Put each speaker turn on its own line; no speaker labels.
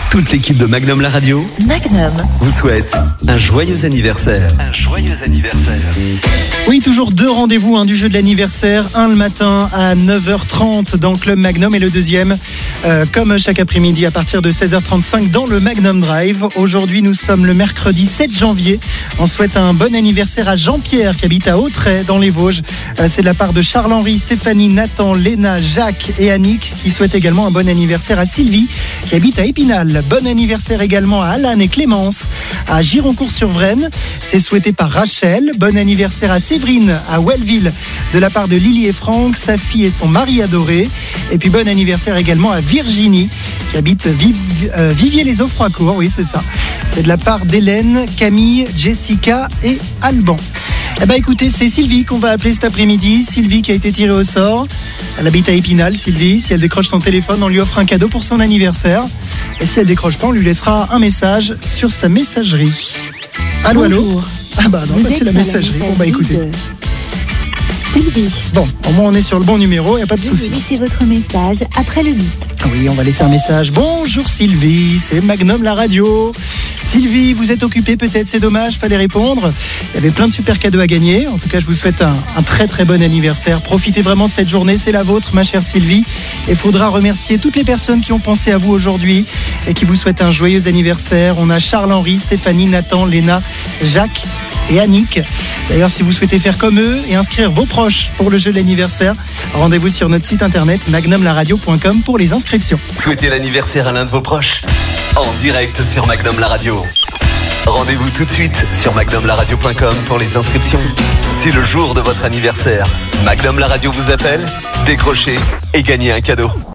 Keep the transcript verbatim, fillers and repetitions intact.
Toute l'équipe de Magnum La Radio
Magnum
vous souhaite un joyeux anniversaire. Un joyeux anniversaire.
Oui, toujours deux rendez-vous hein, du jeu de l'anniversaire. Un le matin à neuf heures trente dans Club Magnum et le deuxième, euh, comme chaque après-midi, à partir de seize heures trente-cinq dans le Magnum Drive. Aujourd'hui, nous sommes le mercredi sept janvier. On souhaite un bon anniversaire à Jean-Pierre qui habite à Autrey dans les Vosges. Euh, c'est de la part de Charles-Henri, Stéphanie, Nathan, Léna, Jacques et Annick qui souhaitent également un bon anniversaire à Sylvie qui habite à Épinal. Bon anniversaire également à Alan et Clémence à Gironcourt-sur-Vraine. C'est souhaité par Rachel. Bon anniversaire à Séverine à Wellville de la part de Lily et Franck, sa fille et son mari adoré. Et puis bon anniversaire également à Virginie qui habite Viv- euh, Vivier-les-Eaux-Froicourt. Oui, c'est ça. C'est de la part d'Hélène, Camille, Jessica et Alban. Eh ben écoutez, c'est Sylvie qu'on va appeler cet après-midi. Sylvie qui a été tirée au sort. Elle habite à Épinal, Sylvie. Si elle décroche son téléphone, on lui offre un cadeau pour son anniversaire. Et si elle décroche pas, on lui laissera un message sur sa messagerie. Allô, allô. Ah bah non, bah c'est la messagerie. Bon bah écoutez.
Sylvie.
Bon, au moins on est sur le bon numéro, il n'y a pas de souci.
Laissez votre message après le bip.
Oui, on va laisser un message. Bonjour Sylvie, c'est Magnum La Radio. Sylvie, vous êtes occupée peut-être, c'est dommage, fallait répondre. Il y avait plein de super cadeaux à gagner. En tout cas, je vous souhaite un, un très très bon anniversaire. Profitez vraiment de cette journée, c'est la vôtre, ma chère Sylvie. Et il faudra remercier toutes les personnes qui ont pensé à vous aujourd'hui et qui vous souhaitent un joyeux anniversaire. On a Charles-Henri, Stéphanie, Nathan, Léna, Jacques et Annick. D'ailleurs, si vous souhaitez faire comme eux et inscrire vos proches pour le jeu de l'anniversaire, rendez-vous sur notre site internet magnum la radio point com pour les inscriptions.
Souhaitez l'anniversaire à l'un de vos proches en direct sur Magnum La Radio. Rendez-vous tout de suite sur magnum la radio point com pour les inscriptions. C'est le jour de votre anniversaire. Magnum La Radio vous appelle, décrochez et gagnez un cadeau.